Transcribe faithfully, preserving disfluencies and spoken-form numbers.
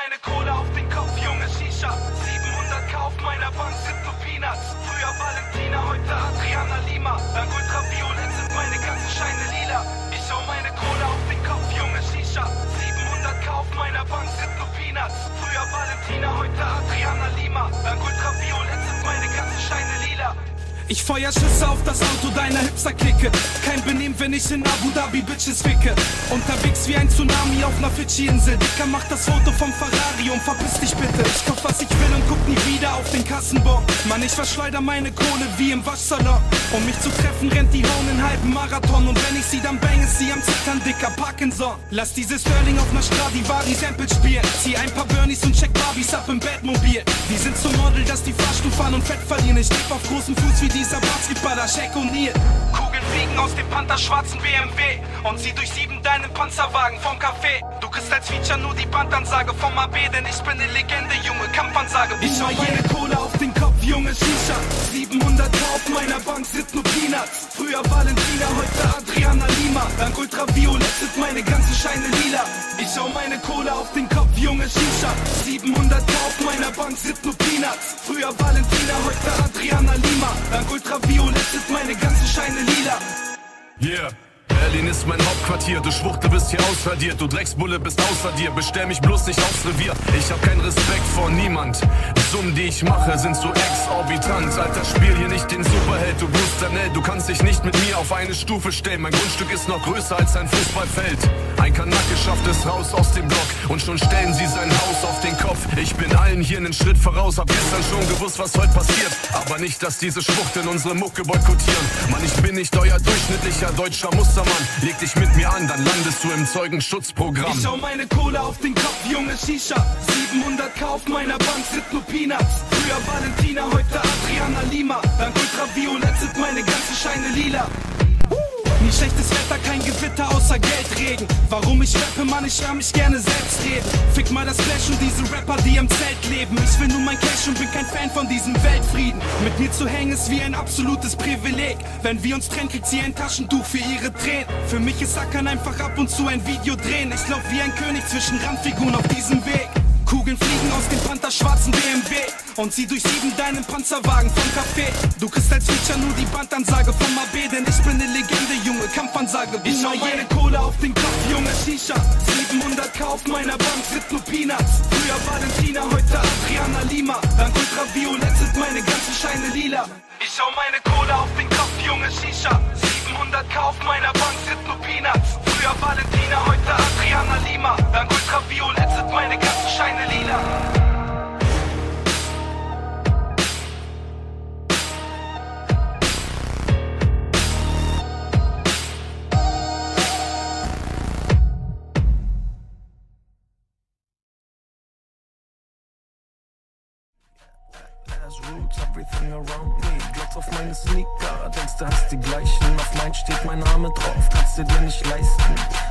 meine Kohle auf den Kopf, junge Shisha. siebenhundert K auf meiner Bank sind nur Peanuts. Früher Valentina, heute Adriana Lima. Dank Ultraviolett sind meine ganzen Scheine lila. Ich hau meine Kohle auf den Kopf, junge Shisha. siebenhundert K auf meiner Bank sind nur Peanuts. Früher Valentina, heute Adriana Lima. Dank Ultraviolett sind meine ganzen Scheine lila. Ich feuer Schüsse auf das Auto deiner Hipster-Clique. Kein Benehmen, wenn ich in Abu Dhabi Bitches ficke. Unterwegs wie ein Tsunami auf ner Fidschi-Insel. Dicker, mach das Foto vom Ferrari und verpiss dich bitte. Ich kauf was ich will und guck nie wieder auf den Kassenbon. Mann, ich verschleuder meine Kohle wie im Waschsalon. Um mich zu treffen, rennt die Hauen einen halben Marathon. Und wenn ich sie dann bang, ist sie am Zittern, Dicker, Parkinson. Lass diese Sterling auf ner Stradivari Sample spielen. Zieh ein paar Bernies und check Barbies ab im Batmobil. Die sind so Model, dass die Fahrstuhl fahren und Fett verlieren. Ich leb auf großem Fuß wie dieser Basketballer Shaq O'Neal. Kugeln fliegen aus dem pantherschwarzen B M W und sie durchsieben deinen Panzerwagen vom Café. Du kriegst als Feature nur die Bandansage vom A B, denn ich bin ne Legende, Junge, Kampfansage. Ich hau meine Kohle auf den Kopf, junge Shisha. siebenhundert K auf meiner Bank sind nur Peanuts. Früher Valentina, heute Adriana Lima. Dank Ultraviolett sind meine ganzen Scheine lila. Ich hau meine Kohle auf den Kopf, junge Shisha. siebenhundert K auf meiner Bank sind nur Peanuts. Früher Valentina, heute Adriana Lima. Dank Ultraviolett sind meine ganzen Scheine lila. Yeah. Berlin ist mein Hauptquartier, du Schwuchtel bist hier ausradiert, du Drecksbulle bist außer dir, bestell mich bloß nicht aufs Revier, ich hab keinen Respekt vor niemand, Summen, die ich mache, sind so exorbitant, Alter, spiel hier nicht den Superheld, du Booster, du kannst dich nicht mit mir auf eine Stufe stellen, mein Grundstück ist noch größer als ein Fußballfeld, ein Kanake schafft es raus aus dem Block und schon stellen sie sein Haus auf den Kopf, ich bin allen hier einen Schritt voraus, hab gestern schon gewusst, was heute passiert, aber nicht, dass diese Schwuchteln unsere Mucke boykottieren, Mann, ich bin nicht euer durchschnittlicher deutscher Mustermann, leg dich mit mir an, dann landest du im Zeugenschutzprogramm. Ich hau meine Kohle auf den Kopf, junge Shisha. siebenhundert K auf meiner Bank sind nur Peanuts. Früher Valentina, heute Adriana Lima. Dank Ultraviolett sind meine ganzen Scheine lila. Nie schlechtes Wetter, kein Gewitter außer Geldregen. Warum ich rappe, Mann, ich hör mich gerne selbst reden. Fick mal das Flash und diese Rapper, die im Zelt leben. Ich will nur mein Cash und bin kein Fan von diesem Weltfrieden. Mit mir zu hängen ist wie ein absolutes Privileg. Wenn wir uns trennen, kriegt sie ein Taschentuch für ihre Tränen. Für mich ist Ackern einfach ab und zu ein Video drehen. Ich lauf wie ein König zwischen Randfiguren auf diesem Weg. Kugeln fliegen aus dem pantherschwarzen B M W und sie durchsieben deinen Panzerwagen vom Café. Du kriegst als Feature nur die Bandansage vom A B, denn ich bin ne Legende, Junge, Kampfansage. Ich hau meine Kohle auf den Kopf, junge Shisha. siebenhundert K auf meiner Bank sind nur Peanuts. Früher Valentina, heute Adriana Lima. Dank Ultraviolett sind meine ganzen Scheine lila. Ich hau meine Kohle auf den Kopf, junge Shisha. siebenhundert K auf meiner Bank sind nur Peanuts. Früher Valentina, heute Adriana Lima. Dank Ultraviolett sind meine ganzen Scheine lila. Roots, everything around me. Glotz auf meine Sneaker, denkst du hast die gleichen. Auf meinen steht mein Name drauf, kannst du dir nicht leisten.